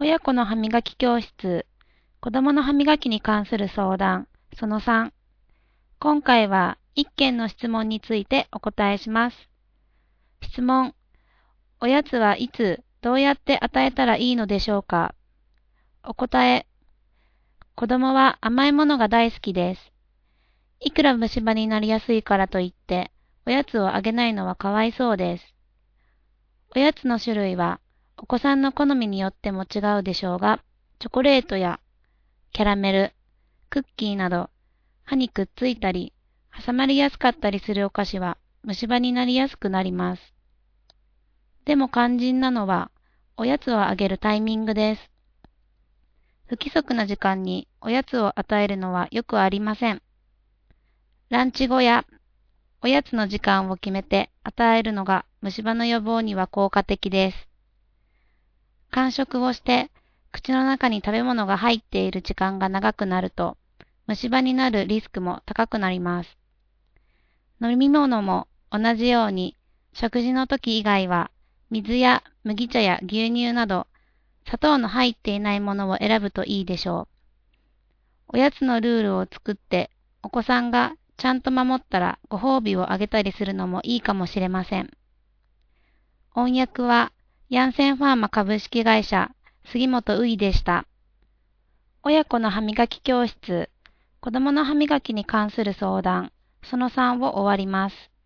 親子の歯磨き教室、子供の歯磨きに関する相談、その3。今回は1件の質問についてお答えします。質問、おやつはいつ、どうやって与えたらいいのでしょうか？お答え、子供は甘いものが大好きです。いくら虫歯になりやすいからといって、おやつをあげないのはかわいそうです。おやつの種類は、お子さんの好みによっても違うでしょうが、チョコレートやキャラメル、クッキーなど、歯にくっついたり、挟まりやすかったりするお菓子は虫歯になりやすくなります。でも肝心なのは、おやつをあげるタイミングです。不規則な時間におやつを与えるのはよくありません。ランチ後やおやつの時間を決めて与えるのが虫歯の予防には効果的です。間食をして口の中に食べ物が入っている時間が長くなると虫歯になるリスクも高くなります。飲み物も同じように食事の時以外は水や麦茶や牛乳など砂糖の入っていないものを選ぶといいでしょう。おやつのルールを作ってお子さんがちゃんと守ったらご褒美をあげたりするのもいいかもしれません。音訳はヤンセンファーマ株式会社杉本ういでした。親子の歯磨き教室、子供の歯磨きに関する相談、その3を終わります。